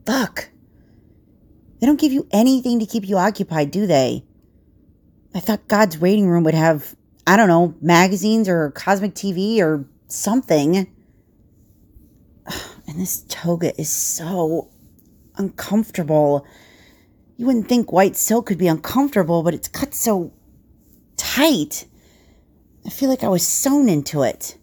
Fuck. They don't give you anything to keep you occupied, do they? I thought God's waiting room would have, I don't know, magazines or cosmic TV or something. And this toga is so uncomfortable. You wouldn't think white silk could be uncomfortable, but it's cut so tight. I feel like I was sewn into it.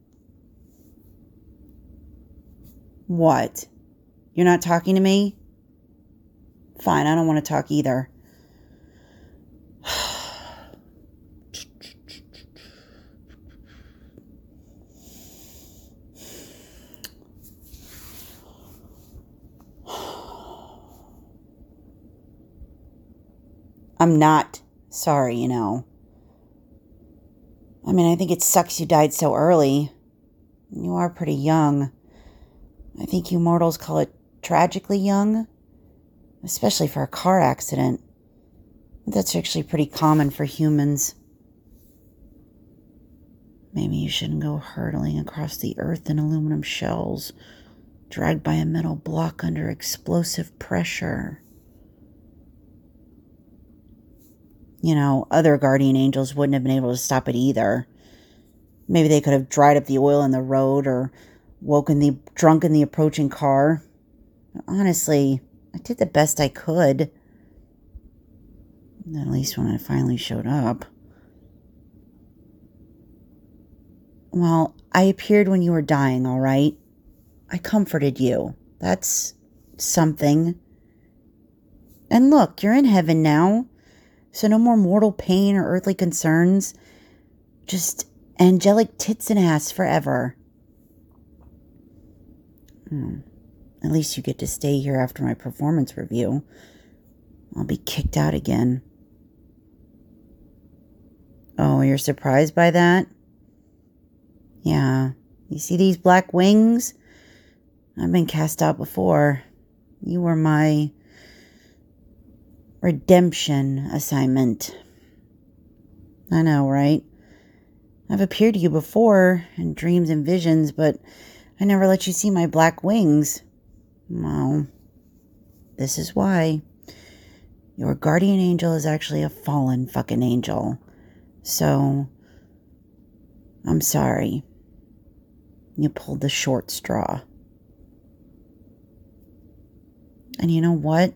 What? You're not talking to me? Fine, I don't want to talk either. I'm not sorry, you know. I mean, I think it sucks you died so early. You are pretty young. I think you mortals call it tragically young, especially for a car accident. That's actually pretty common for humans. Maybe you shouldn't go hurtling across the earth in aluminum shells, dragged by a metal block under explosive pressure. You know, other guardian angels wouldn't have been able to stop it either. Maybe they could have dried up the oil in the road or woken the drunk in the approaching car. Honestly, I did the best I could. At least when I finally showed up. Well, I appeared when you were dying, all right? I comforted you. That's something. And look, you're in heaven now. So no more mortal pain or earthly concerns. Just angelic tits and ass forever. At least you get to stay here after my performance review. I'll be kicked out again. Oh, you're surprised by that? Yeah. You see these black wings? I've been cast out before. You were my redemption assignment. I know, right? I've appeared to you before in dreams and visions, but I never let you see my black wings. Well, this is why. Your guardian angel is actually a fallen fucking angel. So, I'm sorry. You pulled the short straw. And you know what?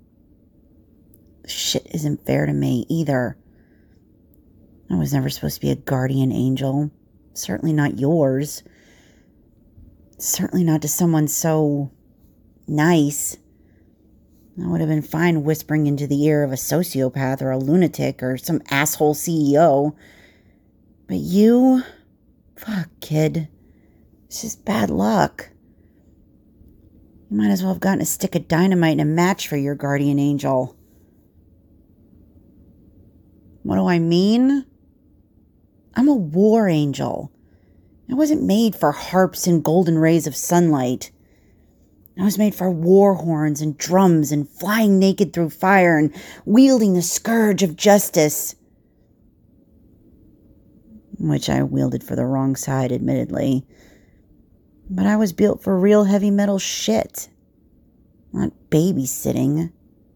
Shit isn't fair to me either. I was never supposed to be a guardian angel. Certainly not yours. Certainly not to someone so nice. I would have been fine whispering into the ear of a sociopath or a lunatic or some asshole CEO. But you? Fuck, kid. It's just bad luck. You might as well have gotten a stick of dynamite and a match for your guardian angel. What do I mean? I'm a war angel. I wasn't made for harps and golden rays of sunlight. I was made for war horns and drums and flying naked through fire and wielding the scourge of justice. Which I wielded for the wrong side, admittedly. But I was built for real heavy metal shit. Not babysitting.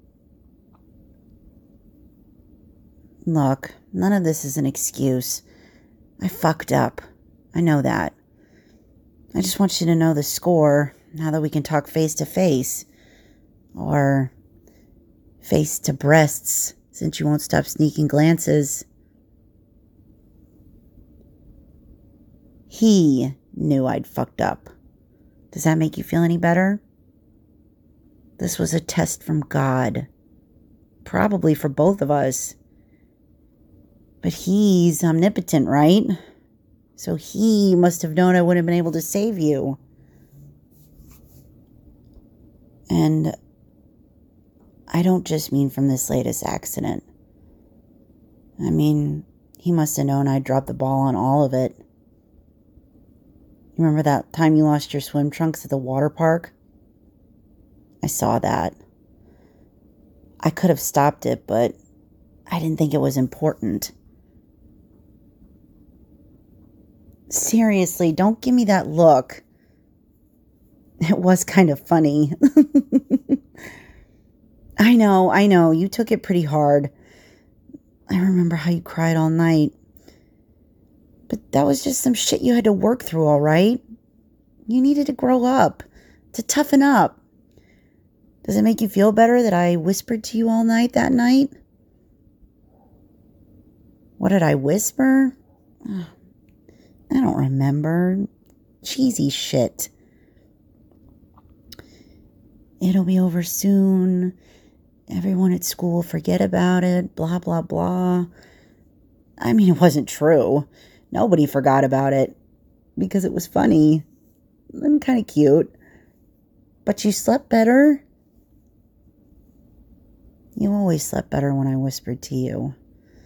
Look, none of this is an excuse. I fucked up. I know that. I just want you to know the score now that we can talk face to face. Or face to breasts, since you won't stop sneaking glances. He knew I'd fucked up. Does that make you feel any better? This was a test from God. Probably for both of us. But he's omnipotent, right? So he must have known I wouldn't have been able to save you. And I don't just mean from this latest accident. I mean, he must have known I'd dropped the ball on all of it. You remember that time you lost your swim trunks at the water park? I saw that. I could have stopped it, but I didn't think it was important. Seriously, don't give me that look. It was kind of funny. I know. You took it pretty hard. I remember how you cried all night. But that was just some shit you had to work through, all right? You needed to grow up, to toughen up. Does it make you feel better that I whispered to you all night that night? What did I whisper? I don't remember. Cheesy shit. It'll be over soon. Everyone at school will forget about it. Blah, blah, blah. I mean, it wasn't true. Nobody forgot about it. Because it was funny. And kind of cute. But you slept better. You always slept better when I whispered to you.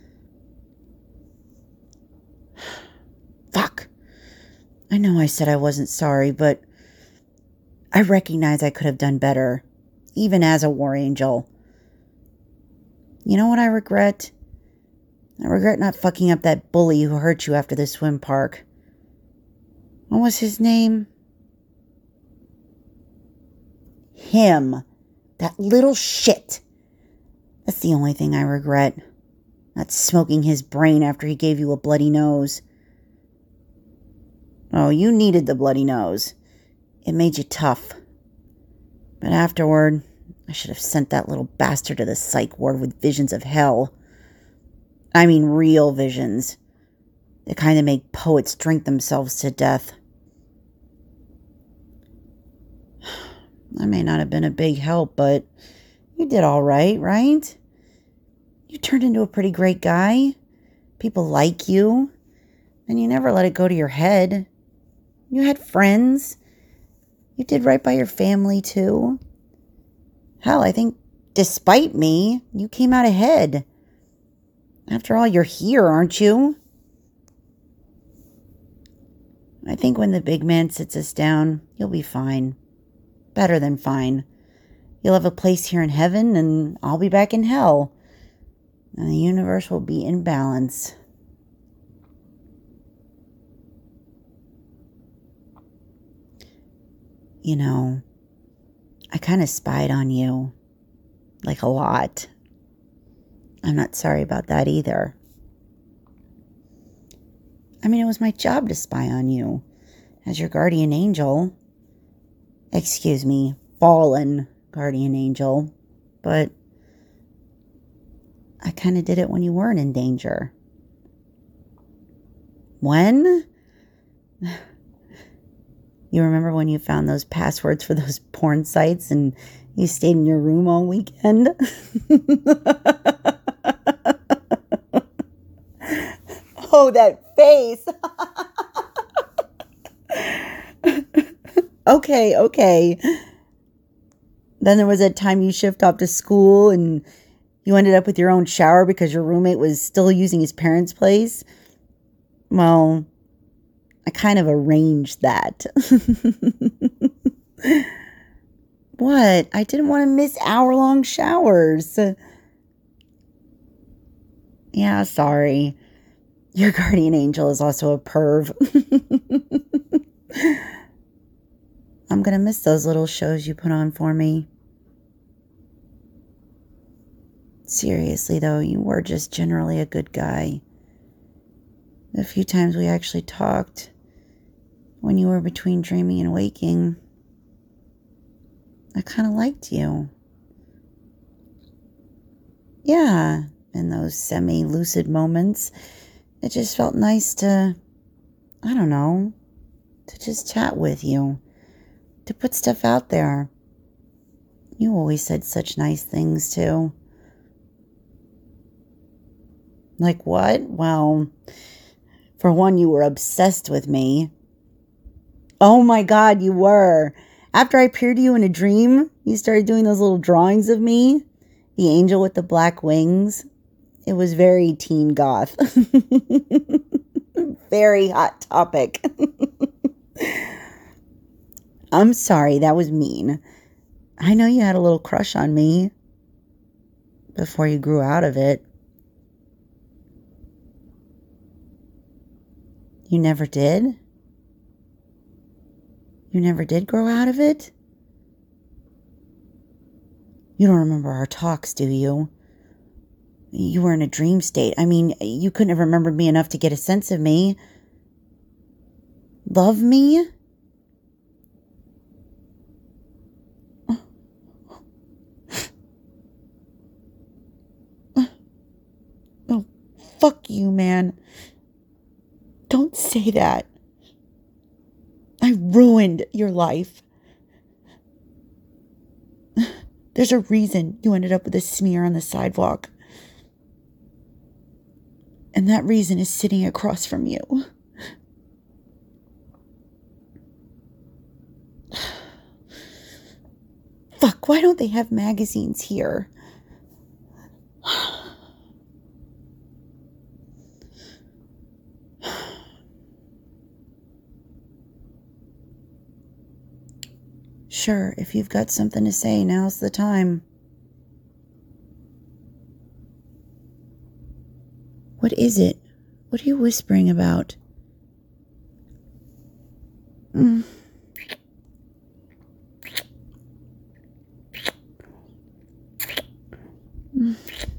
Fuck. I know I said I wasn't sorry, but I recognize I could have done better, even as a war angel. You know what I regret? I regret not fucking up that bully who hurt you after the swim park. What was his name? Him. That little shit. That's the only thing I regret. Not smoking his brain after he gave you a bloody nose. Oh, you needed the bloody nose. It made you tough. But afterward, I should have sent that little bastard to the psych ward with visions of hell. I mean real visions. The kind that make poets drink themselves to death. I may not have been a big help, but you did all right, right? You turned into a pretty great guy. People like you. And you never let it go to your head. You had friends. You did right by your family, too. Hell, I think despite me, you came out ahead. After all, you're here, aren't you? I think when the big man sits us down, you'll be fine. Better than fine. You'll have a place here in heaven, and I'll be back in hell. And the universe will be in balance. You know, I kind of spied on you. Like a lot. I'm not sorry about that either. I mean, it was my job to spy on you. As your guardian angel. Excuse me, fallen guardian angel. But I kind of did it when you weren't in danger. When? You remember when you found those passwords for those porn sites and you stayed in your room all weekend? Oh, that face. Okay. Then there was that time you shift off to school and you ended up with your own shower because your roommate was still using his parents' place. Well, I kind of arranged that. What? I didn't want to miss hour-long showers. Yeah, sorry. Your guardian angel is also a perv. I'm going to miss those little shows you put on for me. Seriously, though, you were just generally a good guy. The few times we actually talked, when you were between dreaming and waking, I kind of liked you. Yeah, in those semi-lucid moments, it just felt nice to, I don't know, to just chat with you, to put stuff out there. You always said such nice things, too. Like what? Well, for one, you were obsessed with me. Oh my God, you were. After I appeared to you in a dream, you started doing those little drawings of me. The angel with the black wings. It was very teen goth. Very hot topic. I'm sorry, that was mean. I know you had a little crush on me before you grew out of it. You never did? You never did grow out of it? You don't remember our talks, do you? You were in a dream state. I mean, you couldn't have remembered me enough to get a sense of me. Love me? Oh, fuck you, man. Don't say that. I ruined your life. There's a reason you ended up with a smear on the sidewalk. And that reason is sitting across from you. Fuck, why don't they have magazines here? Sure, if you've got something to say, now's the time. What is it? What are you whispering about? Mm. Mm.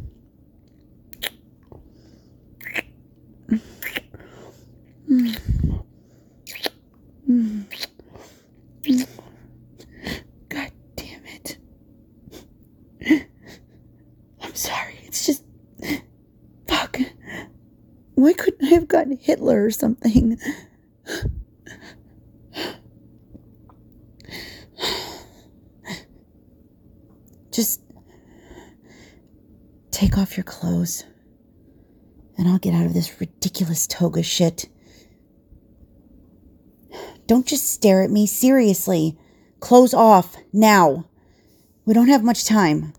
Mm. Mm. Mm. God damn it. I'm sorry, it's just... Fuck. Why couldn't I have gotten Hitler or something? Just take off your clothes and I'll get out of this ridiculous toga shit. Don't just stare at me, seriously. Clothes off, now. We don't have much time.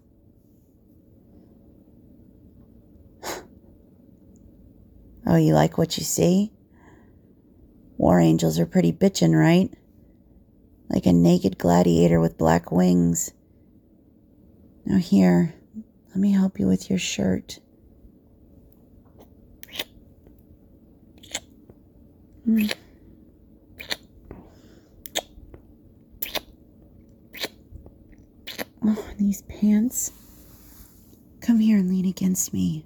Oh, you like what you see? War angels are pretty bitchin', right? Like a naked gladiator with black wings. Now here, let me help you with your shirt. Mm. Oh, these pants. Come here and lean against me.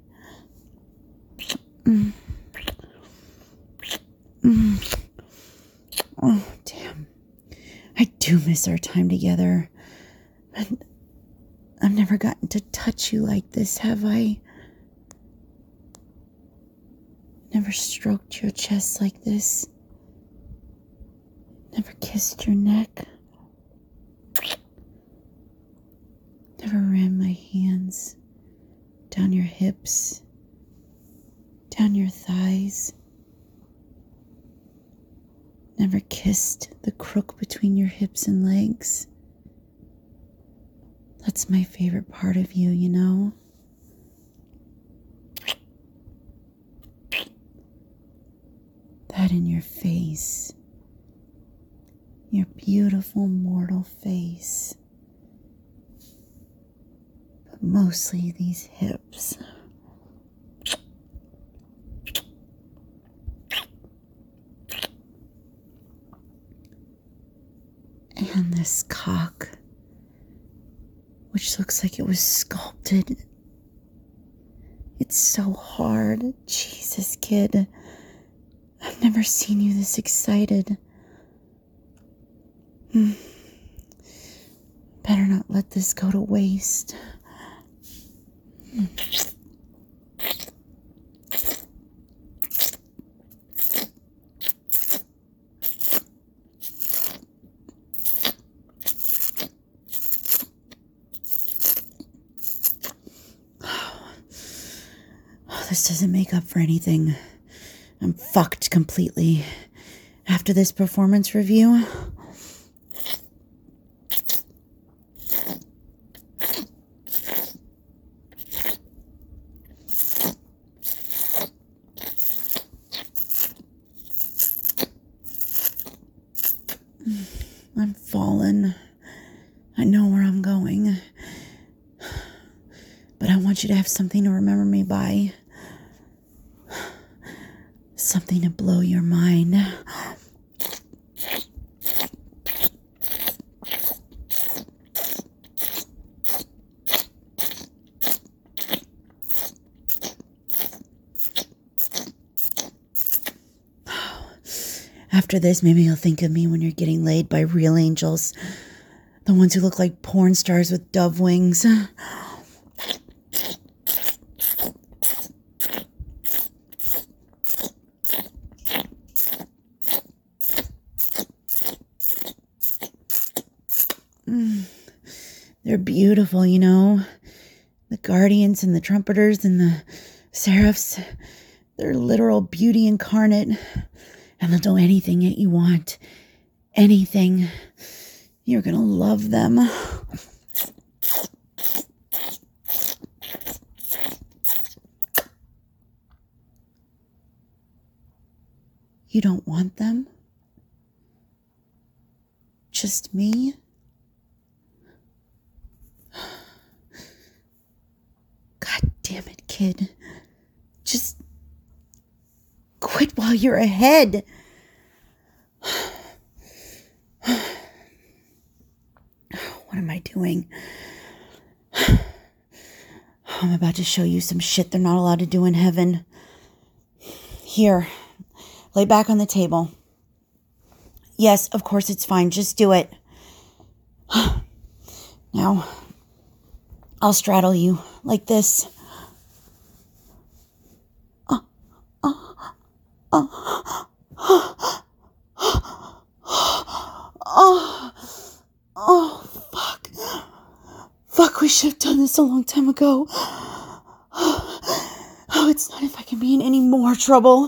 Mm. Mm. Oh, damn. I do miss our time together. And I've never gotten to touch you like this, have I? Never stroked your chest like this. Never kissed your neck. Never ran my hands down your hips, down your thighs. Never kissed the crook between your hips and legs. That's my favorite part of you, you know? That in your face. Your beautiful mortal face. But mostly these hips. And this cock, which looks like it was sculpted. It's so hard. Jesus, kid. I've never seen you this excited. Better not let this go to waste. This doesn't make up for anything. I'm fucked completely. After this performance review, I'm fallen. I know where I'm going. But I want you to have something to remember me by. Something to blow your mind. After this, maybe you'll think of me when you're getting laid by real angels. The ones who look like porn stars with dove wings. They're beautiful, you know. The guardians and the trumpeters and the seraphs. They're literal beauty incarnate. And they'll do anything that you want. Anything. You're gonna love them. You don't want them? Just me? God damn it, kid. Just quit while you're ahead. What am I doing? I'm about to show you some shit they're not allowed to do in heaven. Here, lay back on the table. Yes, of course it's fine. Just do it. Now, I'll straddle you like this. Fuck. Fuck, we should have done this a long time ago. Oh, it's not if I can be in any more trouble.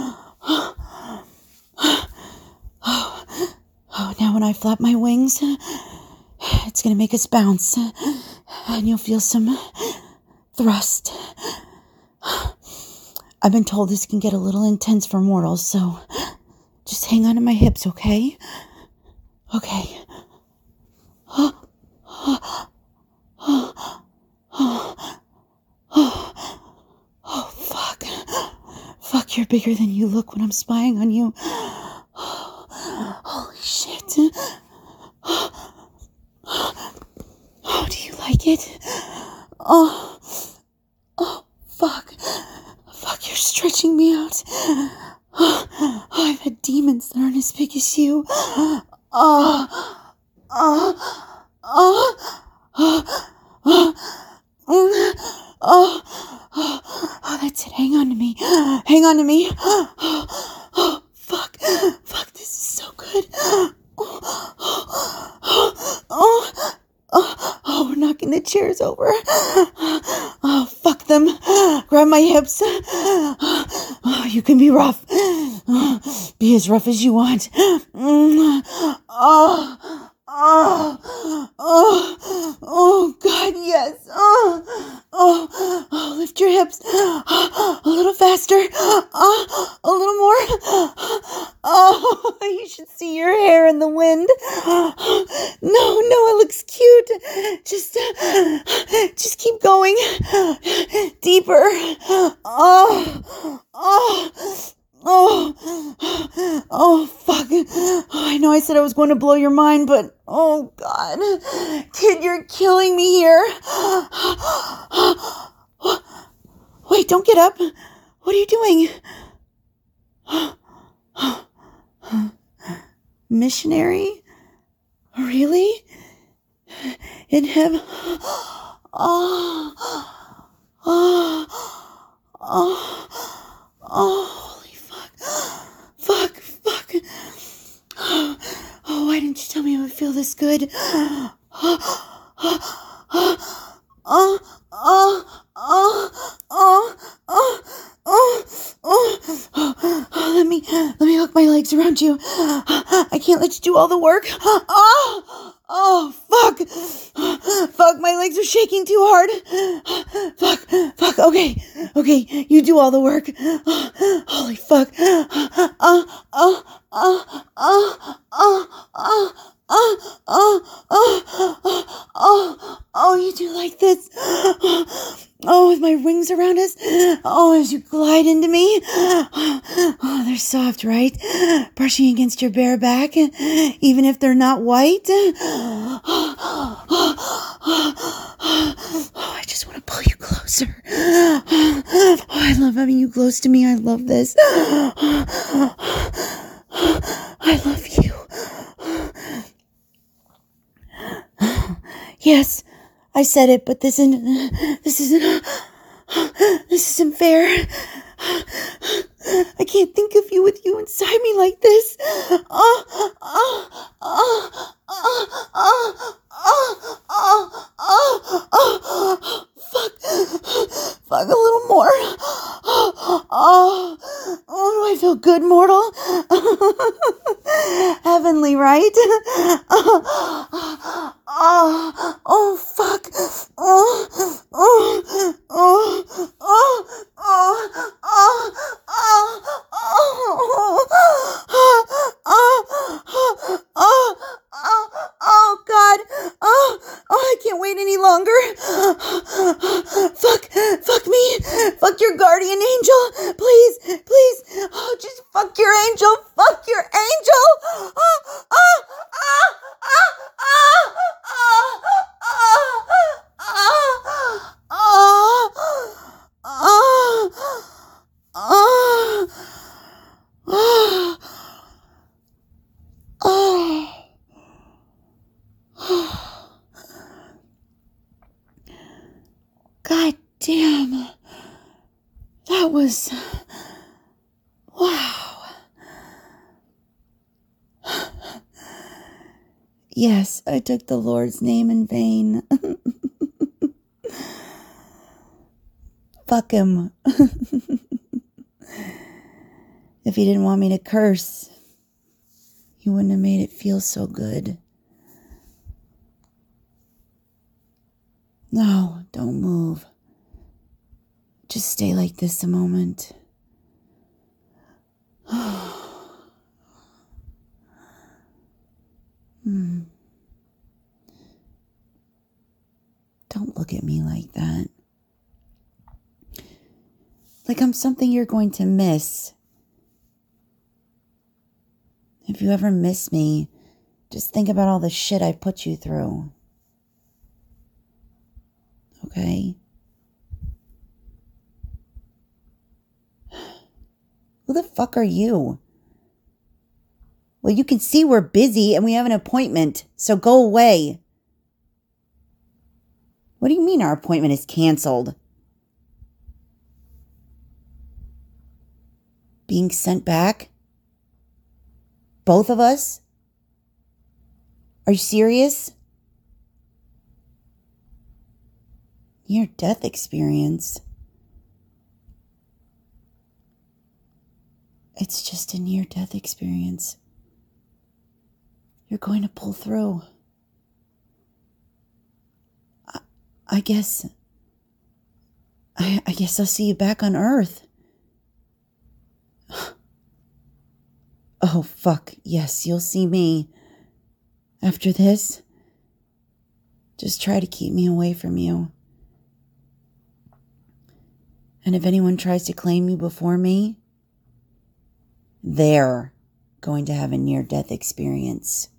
Now when I flap my wings, it's gonna make us bounce. And you'll feel some thrust. I've been told this can get a little intense for mortals, so just hang on to my hips, okay? Okay. Oh, fuck. Fuck, you're bigger than you look when I'm spying on you. Holy shit. Oh, do you like it? Oh, fuck. Fuck, you're stretching me out. Oh, I've had demons that aren't as big as you. That's it. Hang on to me. Hang on to me. Oh, fuck. Fuck, this is so good. Oh, we're knocking the chairs over. Oh, fuck them. Grab my hips. Oh, you can be rough. Be as rough as you want. Oh, God, yes. Lift your hips. A little faster. A little more. Oh, you should see your hair in the wind. No, it looks cute. Just keep going. Deeper. Oh, fuck. I know I said I was going to blow your mind, but oh, God. Kid, you're killing me here. Wait, don't get up. What are you doing? Missionary? Really? In heaven? Holy fuck. Fuck. Oh, why didn't you tell me I would feel this good? Let me hook my legs around you. I can't let you do all the work. Oh, fuck. Fuck, my legs are shaking too hard. Fuck. Okay, you do all the work. Holy fuck. Oh, you do like this. Oh, with my wings around us. Oh, as you glide into me. Oh, they're soft, right? Brushing against your bare back, even if they're not white. Oh, I just want to pull you closer. Oh, I love having you close to me. I love this. I love you. Yes, I said it, but this isn't fair. I can't think of you with you inside me like this. Fuck a little more. Do I feel good, mortal? Heavenly, right? Fuck. Oh God. I can't wait any longer. Fuck me. Fuck your guardian angel. Please. Oh, just fuck your angel. Fuck your angel. God damn. That was... wow. Yes, I took the Lord's name in vain. Fuck him. If he didn't want me to curse, he wouldn't have made it feel so good. No, don't move. Just stay like this a moment. Don't look at me like that. Like I'm something you're going to miss. If you ever miss me, just think about all the shit I put you through. Okay? Who the fuck are you? Well, you can see we're busy and we have an appointment, so go away. What do you mean our appointment is canceled? Being sent back? Both of us? Are you serious? Near-death experience. It's just a near-death experience. You're going to pull through. I guess I'll see you back on Earth. Oh, fuck. Yes, you'll see me. After this, just try to keep me away from you. And if anyone tries to claim you before me, they're going to have a near-death experience.